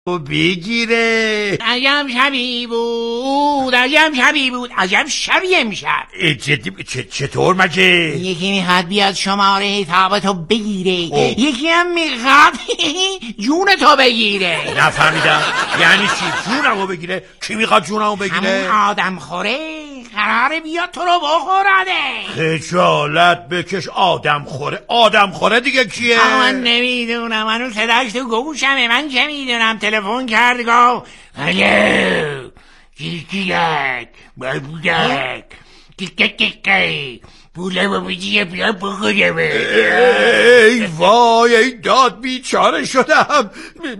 بگیره. عجب شبی بود، عجب شبی بود، عجب شبی امشب. جدی چطور مگه؟ یکی میخواد بیاد شماره حسابتو بگیره، یکی هم میخواد جونتو بگیره. نفهمیدم یعنی چی جونمو بگیره؟ کی میخواد جونمو بگیره؟ همون آدم خوره قراره بیاد تو رو بخورده. خجالت بکش. آدم خوره دیگه کیه؟ من نمیدونم، منو صداش تو گوشمه، من چه میدونم. تلفن کرد گفت الو کیکیک بودک کیکیک پوله با بیجیه بیا بخوره. ای وای ای داد بیچاره شدم.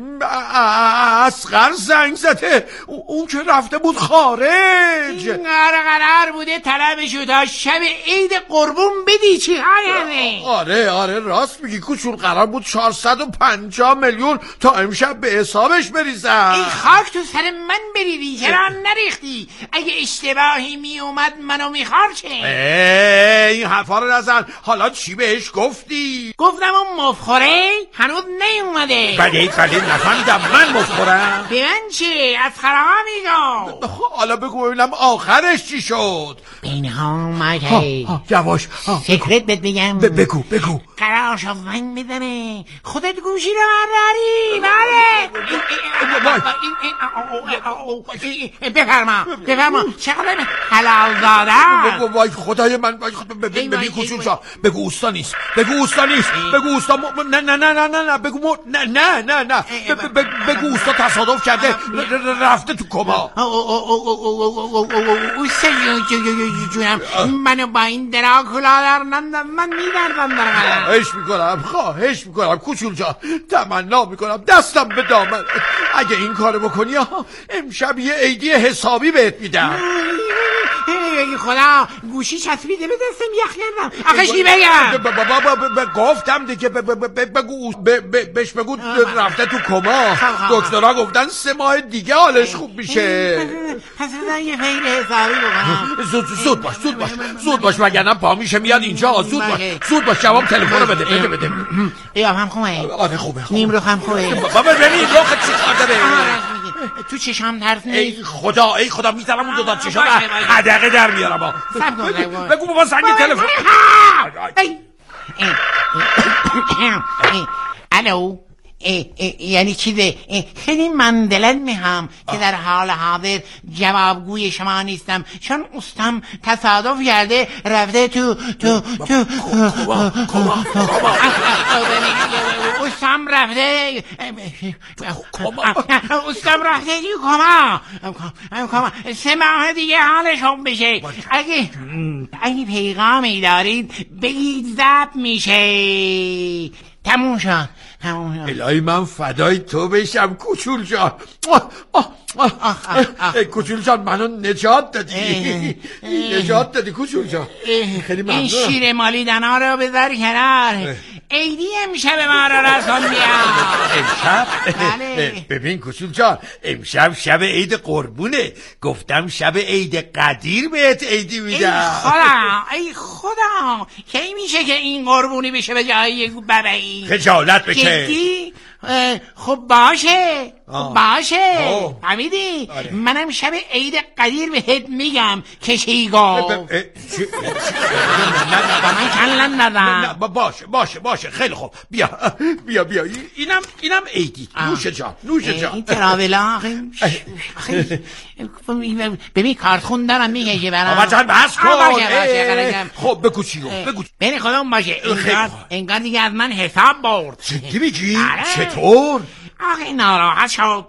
اصغر زنگ زده، اون که رفته بود خارج. قرار بوده طلبشو تا شب عید قربون بدی. چی هایمه؟ آره راست میگی کوچول. قرار بود 450 میلیون تا امشب به حسابش بریزم. این خاک تو سر من بریدی، چرا نریختی؟ اگه اشتباهی میومد منو میخوار چه؟ این حرفا رو نزن. حالا چی بهش گفتی؟ گفتم اون مفخوره هنوز نیومده. بله نفهمیدم. من مفخورم؟ به من چه؟ از خرها میگم. حالا بگو ببینم آخرش چی شد. اینها مگه یواش سکرت بهت بگم. بگو. قرار شد زنگ بزنه خودت گوشی رو برداری. بله بفرما چقدر حلال دادن. وای خدای من. ببین کوچول جان، بگو اوستا نیست. بگو اوستا نه بگو اوستا تصادف کرده رفته تو کما. اوستا جونم، منو با این دراکولا در من میدردم در قلم. خواهش میکنم کوچول جان، تمنا میکنم دستم به دامن. اگه این کارو بکنی امشب یه عیدی حسابی بهت میدم. خدا گوشی چسبیده به دستم، یخ کردم. آخه چی بگم؟ گفتم دیگه بهش بگو رفته تو کما. دکترها گفتن 3 ماه دیگه حالش خوب میشه. پس یه فیل حسابی بکنم. زود باش وگرنه پا میشه میاد اینجا. زود باش جواب تلفن رو بده. قیافم خوبه؟ آره خوبه. نیم روخم خوبه؟ بابا ببین روخت چی کار داره؟ تو چشام ترس نیست؟ ای خدا میذارم اون دو تا چشام حدقه در میارم. بگو بابا زنگ تلفن. الو یعنی چیزه؟ خیلی مندلل میهم که در حال حاضر جوابگوی شما نیستم، چون استم تصادف کرده رفته تو استم رفته کما 3 ماه دیگه حالش خوب بشه. اگه پیغامی دارید بگید ضبط میشه. تموم شد. الهی من فدای تو بشم کوچول جان. کوچول جان منو نجات دادی کوچول جان. خیلی ممنونم. این شیر مالیدنا رو بذار کنار. عیدی امشب ما رو رسون بیا. امشب؟ ببین کوچول جان، امشب شب عید قربونه. گفتم شب عید قدیر بهت عیدی میدم. ای خدا کی میشه که این قربونی بشه به جای ببعی؟ خجالت بکش. جدی؟ خب باشه فهمیدی؟ منم شب عید قدیر بهت میگم که چی گفت. من کلن ندم. باشه خیلی خوب. بیا اینم عیدی. نوش جان. این تراولا ببین کارتخون دارم میگه برام. بابا جان بس کن. باشه خب بگو چی گفت. بین خودم باشه. انگار دیگه از من حساب برد. چی میگی؟ چطور؟ آخه ناراحت شد.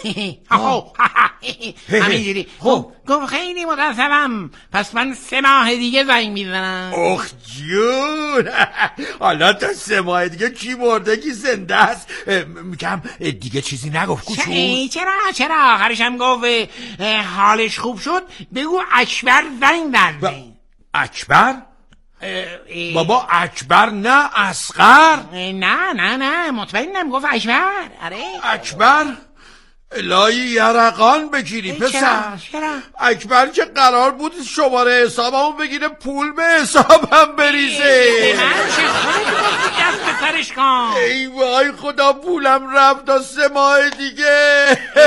همینجوری گفت خیلی متاسفم، پس من 3 ماه دیگه زنگ میزنم. اخ جون. حالا تا 3 ماه دیگه کی مرده کی زنده است؟ میگم دیگه چیزی نگفت کوچو؟ چرا آخرشم گفت حالش خوب شد بگو اکبر زنگ زنه. اکبر؟ بابا اکبر نه اصغر. نه مطمئنم گفت اکبر. آره اکبر. الهی یرقان بگیری پسر. چرا؟ اکبر که قرار بود شماره حسابمو بگیره پول به حسابم بریزه. من چه خودت گفتی دست به سرش کن. ای وای خدا پولم رفت تا 3 ماه دیگه.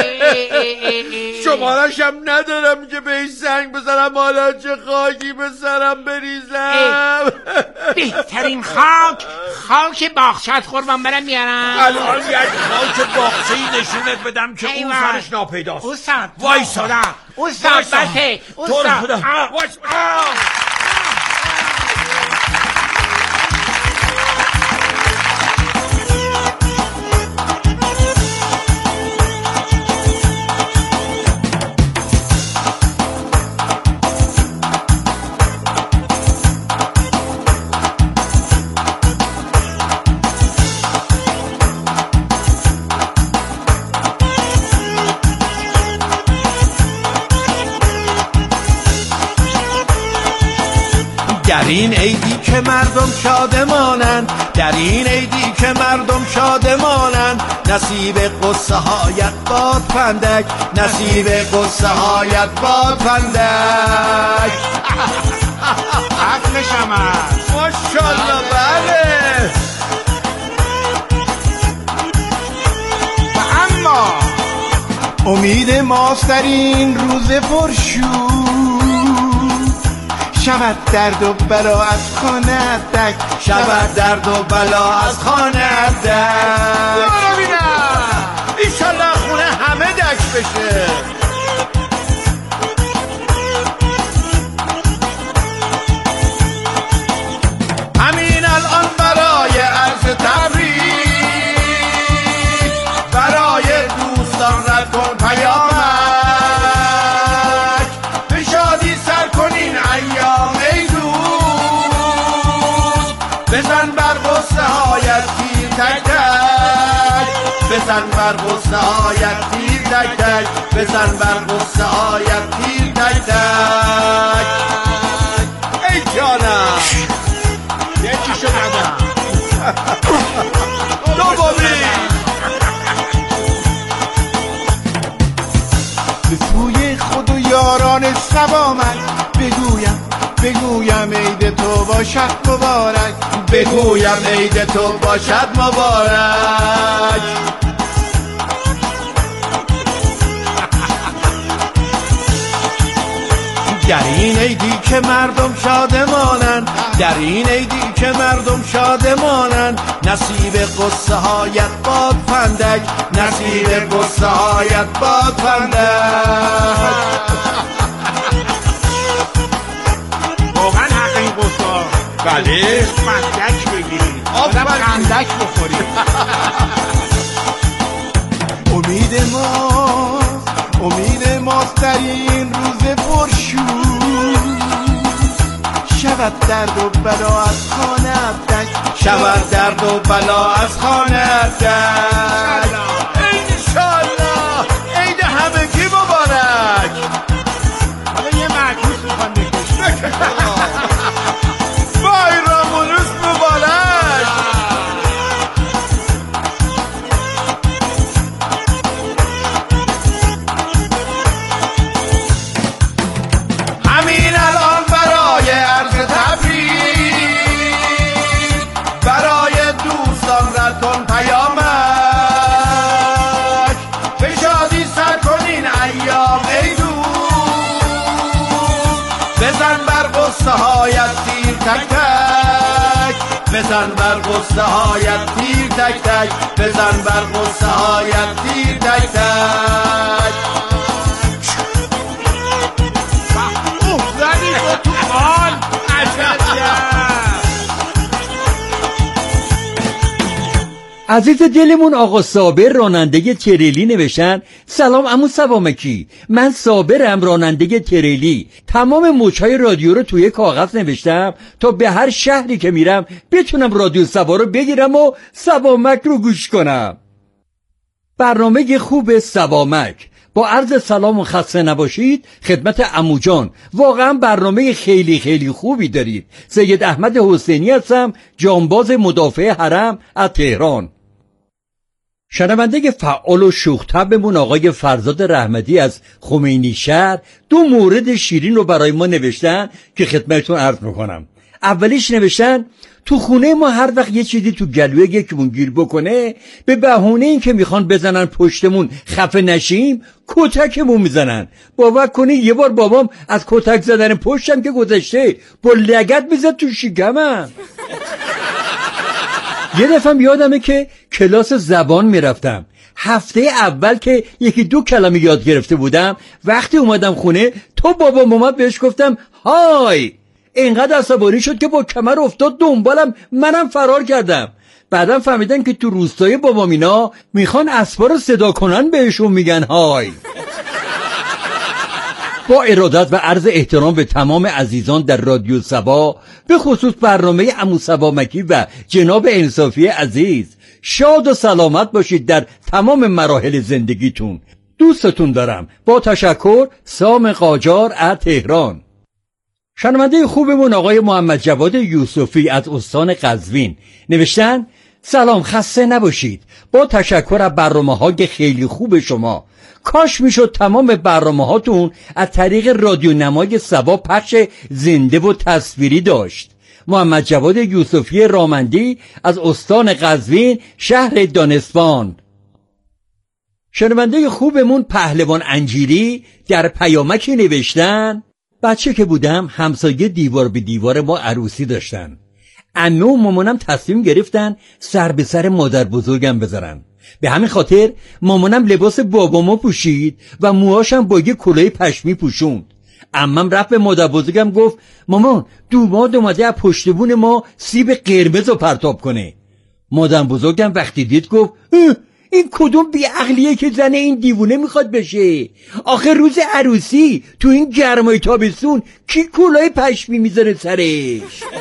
شمارش هم ندارم که بهش زنگ بزنم حالا چه خاکی به سرم بریزم. بهترین خاک باغچه‌ات قربان برم میارم. الان یک خاک باغچه‌ای نشونت بدم که اون سرش ناپیداست. استاد وایسا استاد بسه استاد. در این عیدی که مردم شادمانند، در این عیدی که مردم شادمانند، نصیب قصه هایت باد فندک، نصیب قصه هایت باد فندک. عقل شما ماشاءالله. بله و اما امید ماست در این روز پرشور، شود درد و بلا از خانه دک، شود درد و بلا از خانه دک. ایشالله خونه همه دک بشه. همین الان برای عرض تبریک، برای دوستان رد کن پیامک، به شادی سر کنین ایام ای دوست، بزن بر قصه هایت تیر تک تک، بزن بر قصه هایت تیر تک تک، بزن بر قصه هایت تیر تک تک. ای جانم یکیشو دادم. دومی به سوی خود و یاران سلامت بگویم عید تو باشد مبارک، بگویم عید تو باشد مبارک. در این عیدی که مردم شادمانند، در این عیدی که مردم شادمانند، نصیب قصه هایت باد فندک، نصیب قصه هایت باد فندک. واقعا حق این قصه بله فندک بگیری آدم فندک بخوری. امید ماست در این روز پرشور، شود درد و بلا از خانه دک، شود درد و بلا از خانه دک. انشالله عید همگی مبارک. حالا یه معکوس میخوان بکش. بایرام و روز مبارک. همین الان برای عرض تبریک، برای دوستان رد کن پیامک، به شادی سر کنین ایام ای دوست، بزن بر قصه هایت تیر تک تک، بزن بر قصه هایت تیر تک تک، بزن بر قصه هایت تیر تک تک. زدی با تو حال عزیز دلمون آقا صابر راننده تریلی نوشتن سلام عمو سوامکی، من صابرم راننده تریلی، تمام موجهای رادیو رو توی کاغذ نوشتم تا به هر شهری که میرم بتونم رادیو سوا رو بگیرم و سوامک رو گوش کنم. برنامه خوب سوامک. با عرض سلام و خسته نباشید خدمت عمو جان، واقعا برنامه خیلی خیلی خوبی دارید. سید احمد حسینی هستم، جانباز مدافع حرم از تهران. شنونده فعال و شوخ‌طبعمون آقای فرزاد رحمتی از خمینی شهر 2 مورد شیرین رو برای ما نوشتن که خدمتتون عرض میکنم. اولیش نوشتن تو خونه ما هر وقت یه چیزی تو گلوی یکیمون گیر بکنه به بهونه این که میخوان بزنن پشتمون خفه نشیم کتکمون میزنن. باور کنید یه بار بابام از کتک زدن پشتم که گذشته با لگد میزد تو شکمم. یه دفعه یادمه که کلاس زبان میرفتم. هفته اول که 1-2 کلمه یاد گرفته بودم وقتی اومدم خونه تو بابام اومد بهش گفتم های، اینقدر عصبانی شد که با کمر افتاد دنبالم، منم فرار کردم. بعدم فهمیدن که تو روستای بابام اینا میخوان اسبا رو صدا کنن بهشون میگن های. با ارادت و عرض احترام به تمام عزیزان در رادیو صبا، به خصوص برنامه عمو صبا مکی و جناب انصافی عزیز، شاد و سلامت باشید در تمام مراحل زندگیتون. دوستتون دارم. با تشکر، سام قاجار از تهران. شنونده خوبمون آقای محمد جواد یوسفی از استان قزوین نوشتن سلام، خسته نباشید. با تشکر از برنامه‌های خیلی خوب شما. کاش میشد تمام برنامه‌هاتون از طریق رادیو نمای صبا پخش زنده و تصویری داشت. محمد جواد یوسفی رامندی از استان قزوین، شهر دانسبان. شنونده خوبمون پهلوان انجیری در پیامکی نوشتن بچه که بودم همسایه دیوار به دیوار ما عروسی داشتن. عمه و مامانم تصمیم گرفتن سر به سر مادر بزرگم بذارن. به همین خاطر مامانم لباس بابامو پوشید و موهاشم با یه کلاه پشمی پوشوند. عمم رفت به مادر بزرگم گفت مامان دوماد اومده از پشت بون ما سیب قرمز رو پرتاب کنه. مادر بزرگم وقتی دید گفت این کدوم بیعقلیه که زن این دیوونه میخواد بشه؟ آخه روز عروسی تو این گرمای تابستون کی کلاه پشمی میذاره سرش؟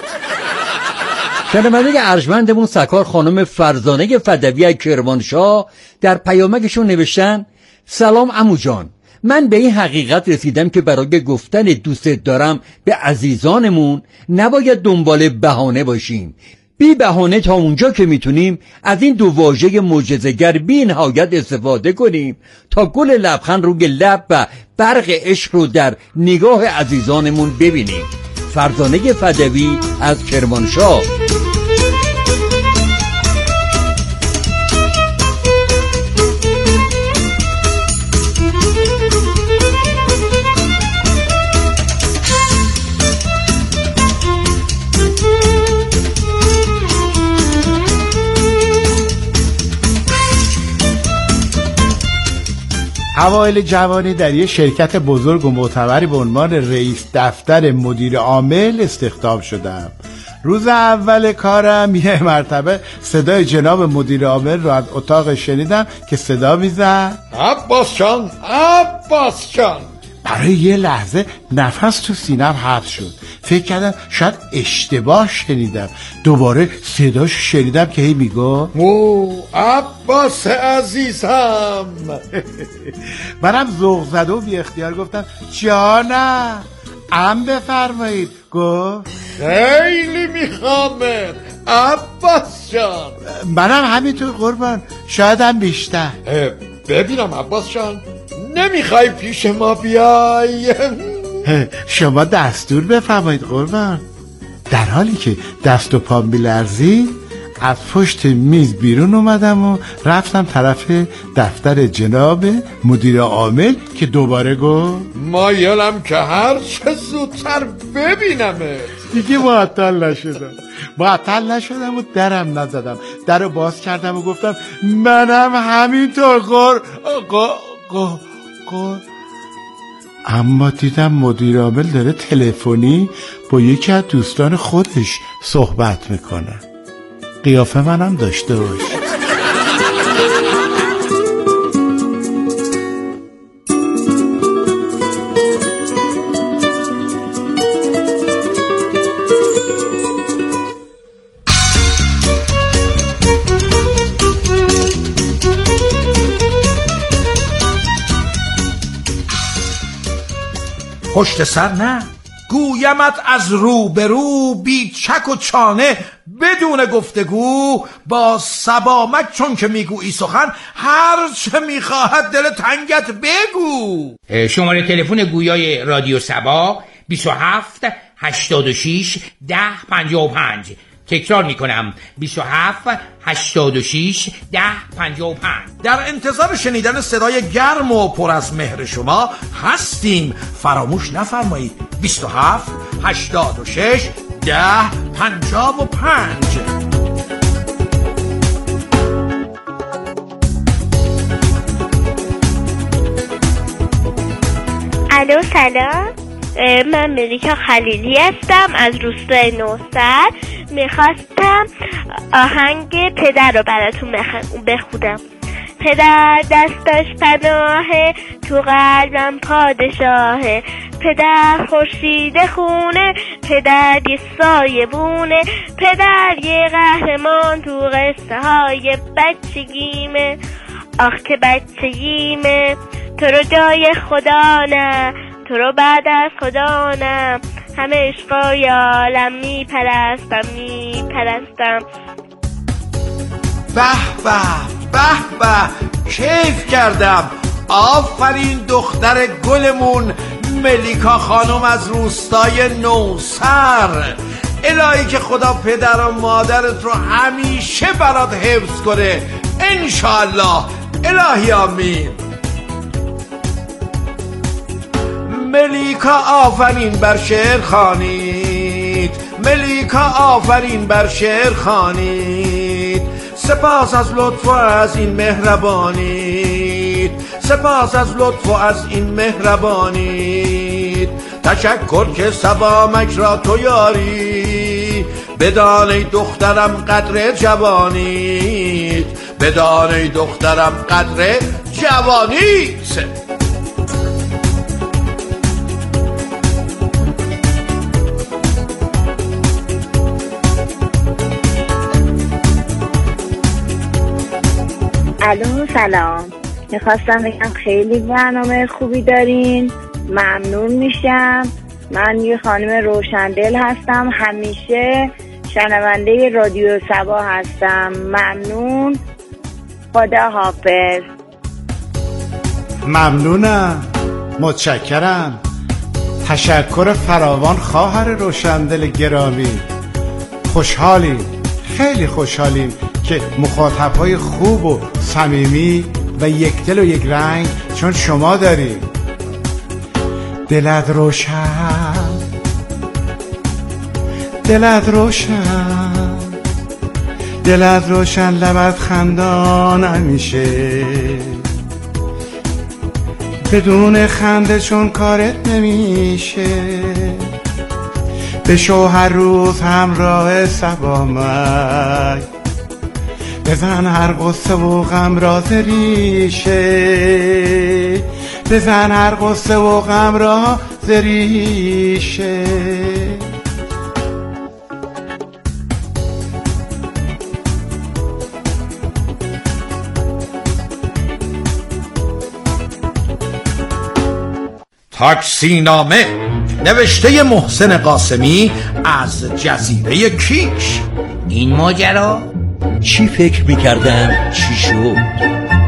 شنونده ارجمندمون سکار خانم فرزانه فدوی از کرمانشاه در پیامکشون نوشتن سلام عمو جان، من به این حقیقت رسیدم که برای گفتن دوستت دارم به عزیزانمون نباید دنبال بهانه باشیم. بی بهانه تا اونجا که میتونیم از این 2 واژه معجزه‌گر بی نهایت استفاده کنیم تا گل لبخند روی لب و برق عشق رو در نگاه عزیزانمون ببینیم. فرزانه فدوی از کرمانشاه. اوایل جوانی در یک شرکت بزرگ و معتبری به عنوان رئیس دفتر مدیر عامل استخدام شدم. روز اول کارم یه مرتبه صدای جناب مدیر عامل رو از اتاق شنیدم که صدا میزد عباس جان، عباس جان. برای یه لحظه نفس تو سینم حبس شد. فکر کردم شاید اشتباه شنیدم. دوباره صداش شنیدم که هی میگو او عباس عزیزم. منم ذوق زده و بی اختیار گفتم جانم. بفرمایید. گفت خیلی میخوامت عباس جان. منم همینطور قربان، شاید هم بیشتر. ببینم عباس جان، نمیخوای پیش ما بیای؟ شما دستور بفرمایید قربان. در حالی که دست و پا میلرزید از پشت میز بیرون اومدم و رفتم طرف دفتر جناب مدیر عامل که دوباره گفت مایلم که هر چه زودتر ببینمت. دیگه معطل نشدم و درم نزدم. درو باز کردم و گفتم منم همینطور اما دیدم مدیر عامل داره تلفنی با یکی از دوستان خودش صحبت میکنه. قیافه منم داشته باش. پشت سر نه، گویمت از رو به رو بی چک و چانه بدون گفتگو، با صبامک چون که میگویی سخن هر چه میخواهد دل تنگت بگو. شماره تلفن گویای رادیو صبا 27 86 10 55. تکرار میکنم 27 86 10 55. در انتظار شنیدن صدای گرم و پر از مهر شما هستیم. فراموش نفرمایید 27 86 10 55. الو سلام، من ملیکا خلیلی هستم از روستای نوسر. میخواستم آهنگ پدر رو براتون بخونم. پدر دستش پناهه، تو قلبم پادشاهه. پدر خورشید خونه، پدر یه سایه بونه. پدر یه قهرمان تو قصه های بچگیمه. آخ که بچگیمه، تو رو جای خدا نه، تو رو بعد از خدا نه. همه عشقای عالم میپرستم. به به به به، کیف کردم. آفرین دختر گلمون ملیکا خانم از روستای نوسر. الهی که خدا پدر و مادرت رو همیشه برات حفظ کنه انشالله. الهی آمین. ملیکا آفرین بر شعر خوانید، ملیکا آفرین بر شعر خوانید. سپاس از لطف و از این مهربانید، سپاس از لطف و از این مهربانید. تشکر که صبامک را تو یاری، بدان ای دخترم قدر جوانیت، بدان ای دخترم قدر جوانیت. الو سلام، میخواستم بگم خیلی برنامه خوبی دارین، ممنون میشم. من یه خانم روشندل هستم، همیشه شنونده رادیو صبا هستم. ممنون، خدا حافظ. ممنونم، متشکرم. تشکر فراوان خواهر روشندل گرامی. خوشحالیم، خیلی خوشحالیم که مخاطب‌های خوب و صمیمی و یک دل و یک رنگ چون شما داریم. دلت روشن، دلت روشن، دلت روشن، لبت خندان همیشه. بدون خنده چون کارت نمیشه. بشو هر روز همراه صبامک، بزن هر قصه و غم را ز ریشه. بزن هر قصه و غم را ز ریشه. تاکسی نامه نوشته محسن قاسمی از جزیره کیش. این ماجرا چی فکر میکردم چی شد؟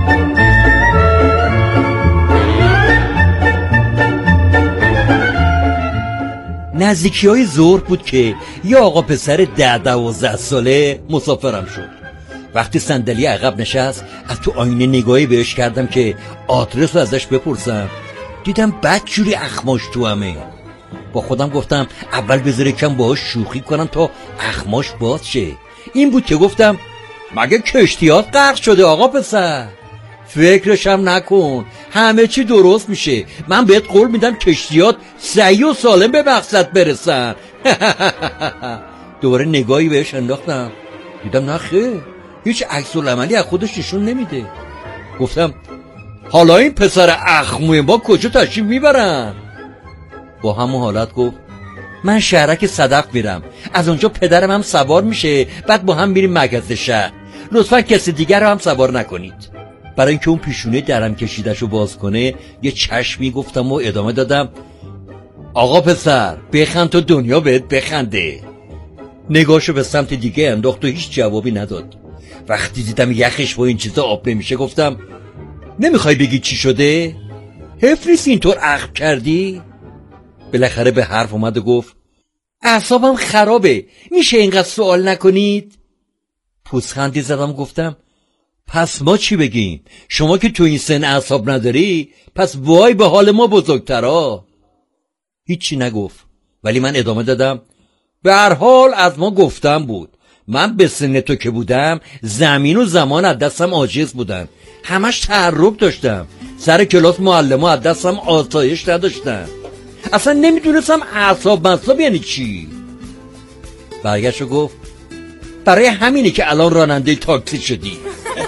نزدیکی های ظهر بود که یه آقا پسر 10-12 ساله مسافرم شد. وقتی صندلی عقب نشست از تو آینه نگاهی بهش کردم که آدرس رو ازش بپرسم. دیدم بدجوری اخماش تو همه. با خودم گفتم اول بذاره کم باهاش شوخی کنم تا اخماش باز شه. این بود که گفتم مگه کشتیات غرق شده آقا پسر؟ فکرشم نکن، همه چی درست میشه. من بهت قول میدم کشتیات صحیح و سالم به مقصد برسن. دوباره نگاهی بهش انداختم، دیدم نه خیر، هیچ عکس العملی از خودش نشون نمیده. گفتم حالا این پسر اخموی ما کجا تشریف میبرن؟ با همون حالت گفت من شهرک صدف میرم، از اونجا پدرم هم سوار میشه، بعد با هم میریم مرکز شهر. لطفا کسی دیگر رو هم سوار نکنید. برای اینکه اون پیشونه درم کشیدشو باز کنه یه چشمی گفتم و ادامه دادم آقا پسر بخند تو دنیا بهت بخنده. نگاهشو به سمت دیگه انداخت و هیچ جوابی نداد. وقتی دیدم یخش با این چیزا آب نمیشه گفتم نمیخوای بگی چی شده؟ حیف نیست اینطور عقب کردی؟ بالاخره به حرف اومد و گفت اعصابم خرابه، میشه اینقدر سوال نکنید؟ پوزخندی زدم گفتم پس ما چی بگیم؟ شما که تو این سن اعصاب نداری، پس وای به حال ما بزرگترا. هیچی نگفت، ولی من ادامه دادم به هر حال از ما گفتم بود. من به سن تو که بودم زمین و زمان از دستم عاجز بودن، همش تعرب داشتم، سر کلاس معلم‌ها از دستم آسایش نداشتن، اصلا نمیدونستم اعصاب مصاب یعنی چی. برگشت و گفت برای همینی که الان راننده تاکسی شدی.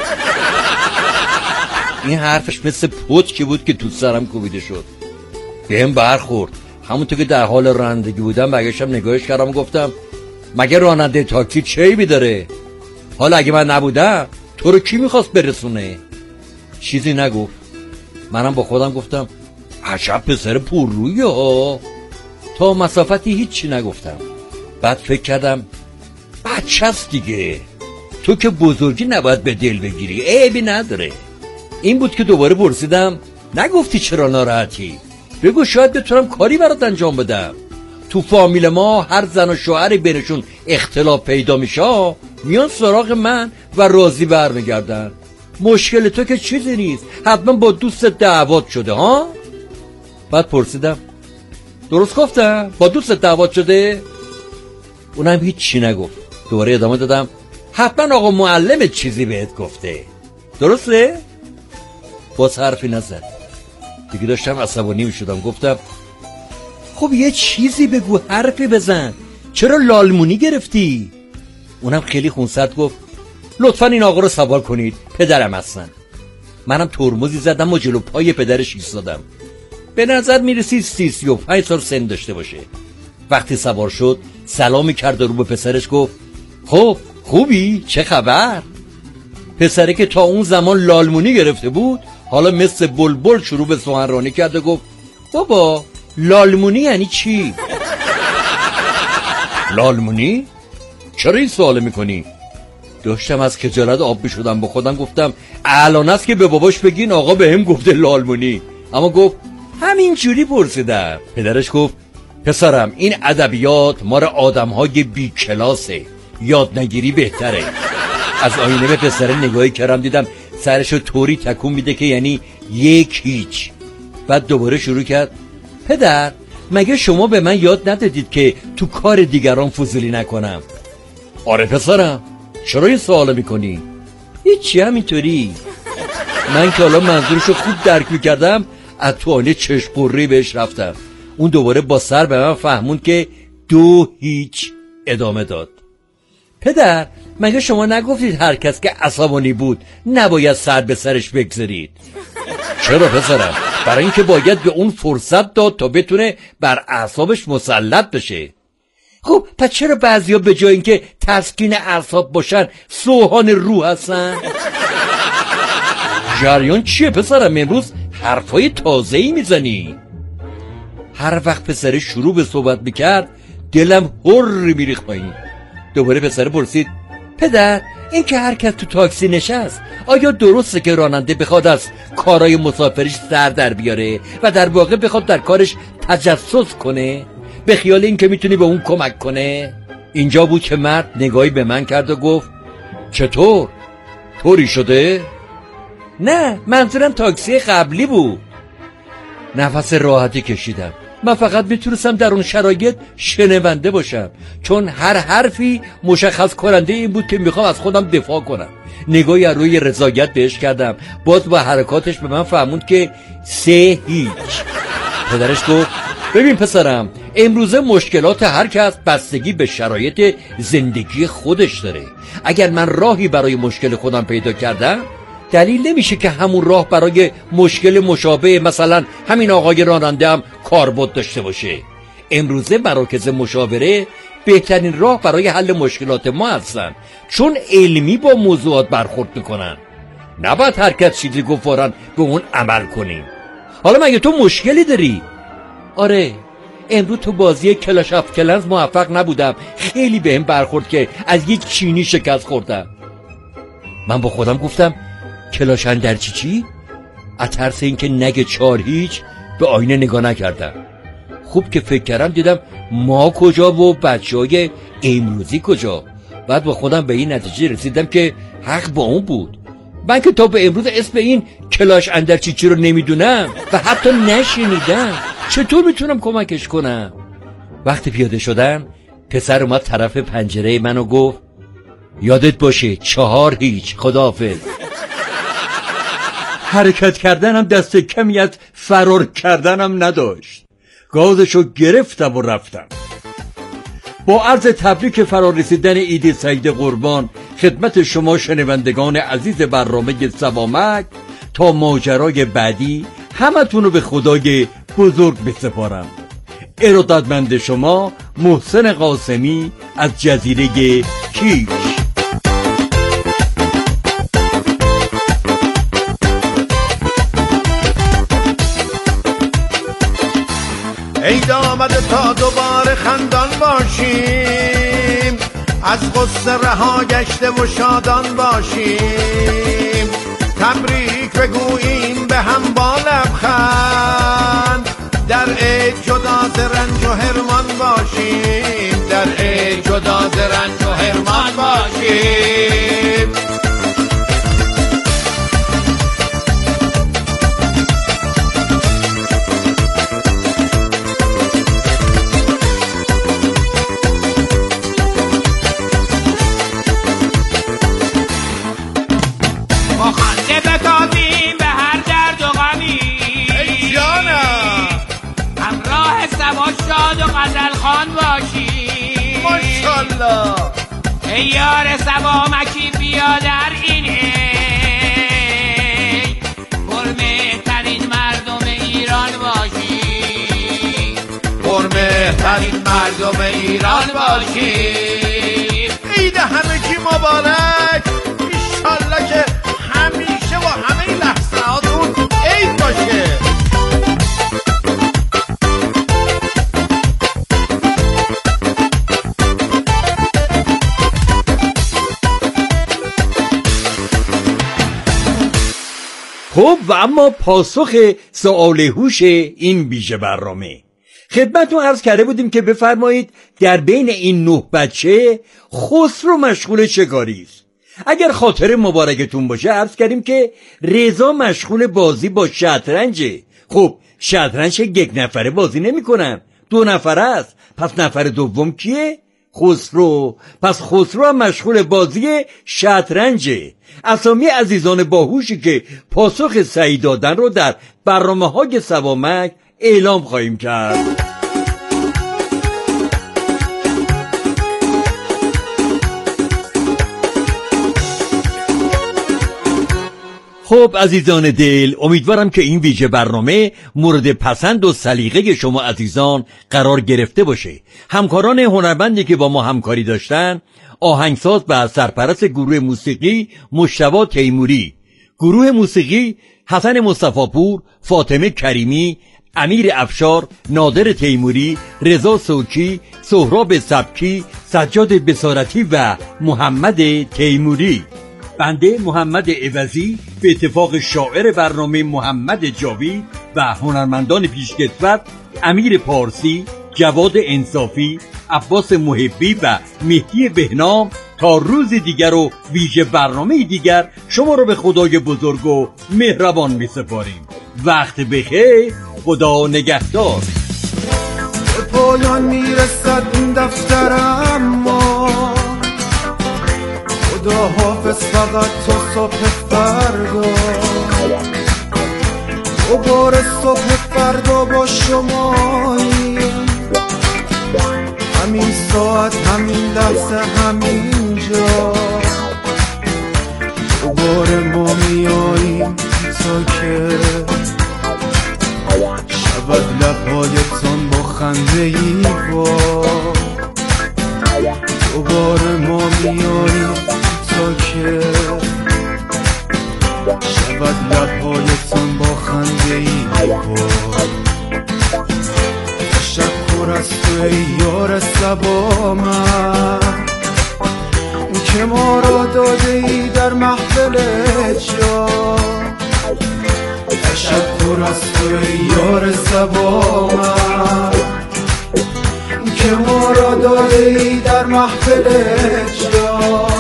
این حرفش مثل پتکی بود که تو سرم کوبیده شد. بهم برخورد. همونطور که در حال رانندگی بودم برگشتم نگاهش کردم و گفتم مگه راننده تاکسی چه عیبی داره؟ حالا اگه من نبودم تو رو کی میخواست برسونه؟ چیزی نگفت. منم با خودم گفتم عجب پسر پررویی ها. تا مسافتی هیچی نگفتم. بعد فکر کردم بچه‌ست دیگه، تو که بزرگی نباید به دل بگیری، عیبی نداره. این بود که دوباره پرسیدم نگفتی چرا ناراحتی؟ بگو شاید بتونم کاری برات انجام بدم. تو فامیل ما هر زن و شوهری بینشون اختلاف پیدا میشه میان سراغ من و راضی برمیگردن. مشکل تو که چیزی نیست، حتما با دوست دعوات شده ها؟ بعد پرسیدم درست گفتم؟ با دوست دعوات شده؟ اونم هیچ چی نگفت. دوباره ادامه دادم حتما آقا معلمت چیزی بهت گفته، درسته؟ باز حرفی نزد. دیگه داشتم عصبانی میشدم. گفتم خب یه چیزی بگو، حرفی بزن، چرا لالمونی گرفتی؟ اونم خیلی خونسرد گفت لطفا این آقا رو سوار کنید، پدرم هستن. منم ترمزی زدم و جلو پای پدرش ایستادم. به نظر میرسید 35 سال سن داشته باشه. وقتی سوار شد سلامی کرد و رو به پسرش گفت خب خوبی؟ چه خبر؟ پسره که تا اون زمان لالمونی گرفته بود حالا مثل بلبل شروع به سخنرانی کرد و گفت بابا لالمونی یعنی چی؟ لالمونی؟ چرا این سوال میکنی؟ داشتم از خجالت آب میشدم. با خودم گفتم الان است که به باباش بگین آقا بهم گفته لالمونی. اما گفت همین جوری پرسیدم. پدرش گفت پسرم این ادبیات مال آدم‌های بی کلاسه، یاد نگیری بهتره. از آینه به پسر نگاهی کردم، دیدم سرشو طوری تکون میده که یعنی یک هیچ. بعد دوباره شروع کرد پدر مگه شما به من یاد ندادید که تو کار دیگران فضولی نکنم؟ آره پسرم. چرا این سوالو میکنی؟ هیچی، همینطوری. من که حالا منظورشو خوب درک میکردم از تو حاله چشم قوری بهش رفتم. اون دوباره با سر به من فهموند که 2-0 ادامه داد. پدر مگه شما نگفتید هر کس که عصبانی بود نباید سر به سرش بگذارید؟ چرا پسرم؟ برای اینکه باید به اون فرصت داد تا بتونه بر اعصابش مسلط بشه. خب پس چرا بعضیا به جای اینکه تسکین اعصاب باشن سوهان روح هستن؟ جریان چیه پسرم؟ امروز حرفای تازه‌ای میزنی. هر وقت پسر شروع به صحبت میکرد دلم هر میریخت پایین. دوباره پسر پرسید پدر این که هر کس تو تاکسی نشست آیا درسته که راننده بخواد از کارای مسافرش سر در بیاره و در واقع بخواد در کارش تجسس کنه به خیال این که میتونی به اون کمک کنه؟ اینجا بود که مرد نگاهی به من کرد و گفت چطور؟ طوری شده؟ نه منظورم تاکسی قبلی بود. نفس راحتی کشیدم. من فقط میتونستم در اون شرایط شنونده باشم، چون هر حرفی مشخص کننده این بود که میخوام از خودم دفاع کنم. نگاهی از روی رضایت بهش کردم. باز با حرکاتش به من فهموند که 3-0. پدرش گفت ببین پسرم امروزه مشکلات هر کس بستگی به شرایط زندگی خودش داره. اگر من راهی برای مشکل خودم پیدا کردم دلیل نمیشه که همون راه برای مشکل مشابه مثلا همین آقای راننده هم کاربرد داشته باشه. امروزه مراکز مشاوره بهترین راه برای حل مشکلات ما هستن، چون علمی با موضوعات برخورد میکنن. نباید هر کس چیزی گفت فوراً به اون عمل کنیم. حالا مگه تو مشکلی داری؟ آره امروز تو بازی کلاش آف کلنز موفق نبودم، خیلی بهم برخورد که از یک چینی شکست خوردم. من با خودم گفتم کلاش اندرچی چی؟ از ترس اینکه نگه 4-0 به آینه نگاه نکردم. خوب که فکر کردم دیدم ما کجا و بچهای امروزی کجا. بعد با خودم به این نتیجه رسیدم که حق با اون بود. من که تا به امروز اسم این کلاش اندرچی رو نمیدونم و حتی نشنیدم، چطور میتونم کمکش کنم؟ وقتی پیاده شدم پسر اومد طرف پنجره منو گفت یادت باشه 4-0، خداحافظ. حرکت کردنم دست کمی از فرار کردنم نداشت. گازشو گرفتم و رفتم. با عرض تبریک فرار رسیدن عید سعید قربان خدمت شما شنوندگان عزیز برنامه سوامک، تا ماجرای بعدی همتونو به خدای بزرگ بسپارم. ارادتمند شما محسن قاسمی از جزیره کیش. عید آمده تا دوباره خندان باشیم، از غصه رها گشته و شادان باشیم. تبریک بگوییم به هم با لبخند، در عید جدا ز رنج و حرمان باشیم، در عید جدا ز رنج و حرمان باشیم. شاد و غزل خوان باشی ماشاءالله. ای یار سوامکی بیا در این عید، پرمهترین مردم ایران باشی، پرمهترین مردم ایران باشی. عید همگی مبارک. انشالله که همیشه و همه لحظه هاتون عید باشه. خب و اما پاسخ سوال هوش این ویژه برنامه. خدمتتون عرض کرده بودیم که بفرمایید در بین این 9 بچه خسرو مشغول چه کاری است؟ اگر خاطر مبارکتون باشه عرض کردیم که رضا مشغول بازی با شطرنجه. خب شطرنج یک نفره بازی نمی‌کنن، 2 نفره است. پس نفر دوم کیه؟ خسرو. پس خسرو هم مشغول بازی شطرنجه. اسامی عزیزان باهوشی که پاسخ صحیح دادن رو در برنامه‌های سوامک اعلام خواهیم کرد. خب عزیزان دل، امیدوارم که این ویژه برنامه مورد پسند و سلیقه شما عزیزان قرار گرفته باشه. همکاران هنرمندی که با ما همکاری داشتن: آهنگساز و سرپرست گروه موسیقی مجتبی تیموری، گروه موسیقی حسن مصطفی پور، فاطمه کریمی، امیر افشار، نادر تیموری، رضا سوکی، سهراب سبکی، سجاد بصارتی و محمد تیموری. بنده محمد عوضی به اتفاق شاعر برنامه محمد جاوید و هنرمندان پیشکسوت امیر پارسی، جواد انصافی، عباس محبی و مهدی بهنام تا روز دیگر و ویژه برنامه دیگر شما رو به خدای بزرگ و مهربان می سپاریم. وقت بخیر، خدا نگهدار. به پایان میرسد این دفترم، ما خدا حافظ فقط تا صبح فردا. دوباره صبح فردا با شمایی، همین ساعت، همین لحظه، همین جا. دوباره ما میاییم تا که شود لبهایتان با خنده ای با. دوباره ما میاییم تا که شود لبهایتان با خنده ای با. تشکر تشکر از تو ای یار صبا من که ما را داده ای در محفل جا. تشکر از تو ای یار صبا من که ما را داده ای در محفل جا.